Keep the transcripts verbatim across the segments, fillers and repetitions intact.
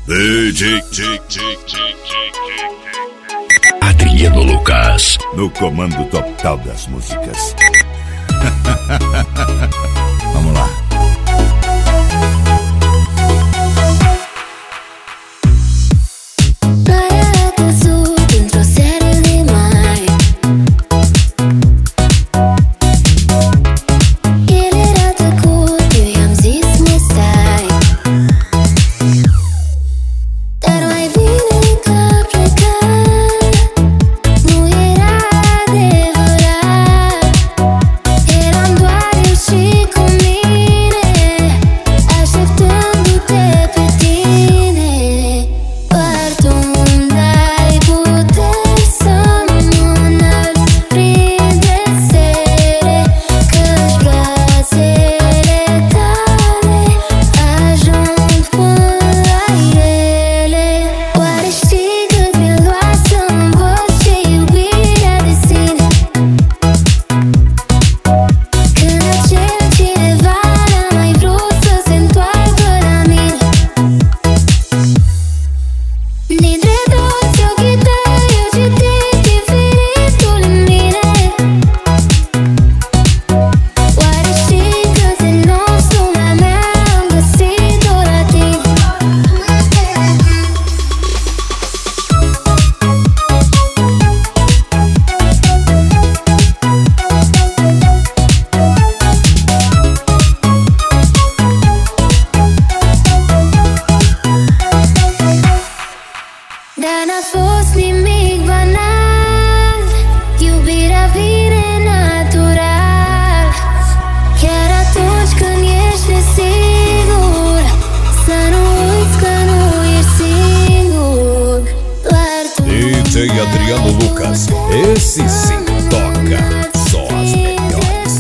Adriano Lucas no comando total das músicas. Vamos lá. Dar n-a fost nimic banal, iubirea vine natural. Chiar atunci când ești nesigur, să nu uiți că nu ești singur. Doar tu. D J Adriano Lucas, esse sim toca só as melhores.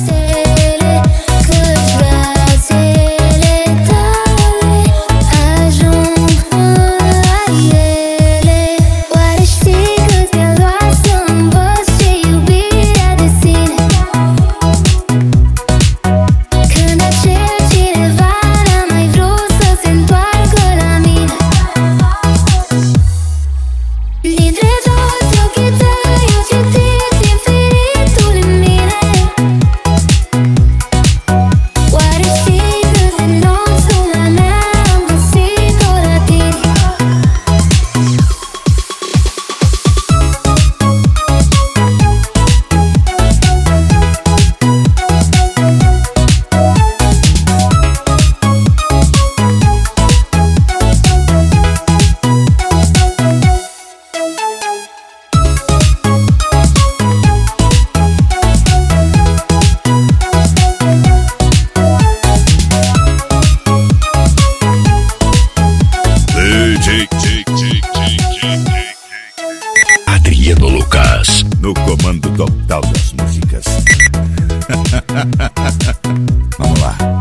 Adriano Lucas no comando total das músicas. Vamos lá.